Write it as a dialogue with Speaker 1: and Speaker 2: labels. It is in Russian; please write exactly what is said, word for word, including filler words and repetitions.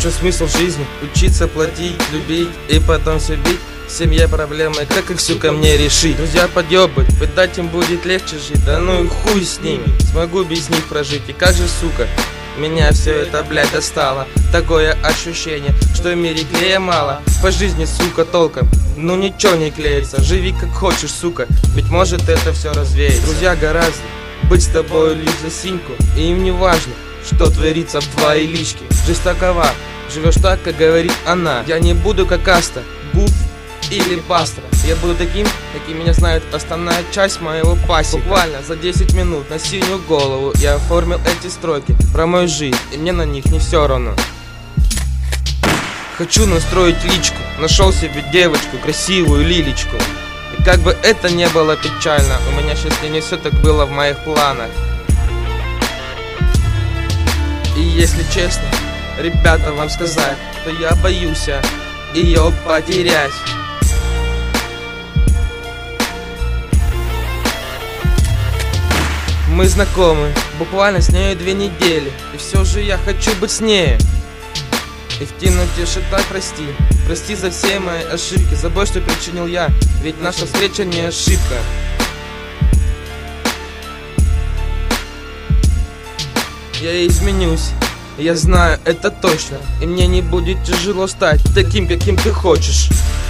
Speaker 1: чем смысл жизни? Учиться, платить, любить и потом все бить. В семье проблемы, как их, сука, мне решить? Друзья подъебать, видать им будет легче жить. Да ну и хуй с ними, смогу без них прожить. И как же, сука, меня все это, блядь, достало. Такое ощущение, что в мире клея мало. По жизни, сука, толком, ну ничего не клеится. Живи как хочешь, сука, ведь может это все развеется. Друзья гораздо быть с тобой лишь за синьку, и им не важно, что творится в твоей личке. Жизнь такова, живешь так, как говорит она. Я не буду как Аста, Гуф или Бастра. Я буду таким, каким меня знает основная часть моего пассива. Буквально за десять минут на синюю голову я оформил эти строки про мою жизнь, и мне на них не все равно. Хочу настроить личку, нашел себе девочку, красивую лилечку. И как бы это не было печально, у меня сейчас не все так было в моих планах. И если честно, ребята, вам сказать, то я боюсь ее потерять. Мы знакомы, буквально с нею две недели, и все же я хочу быть с ней. И в темноте шептать прости, прости за все мои ошибки, за боль, что причинил я, ведь наша встреча не ошибка. Я изменюсь, я знаю это точно, и мне не будет тяжело стать таким, каким ты хочешь.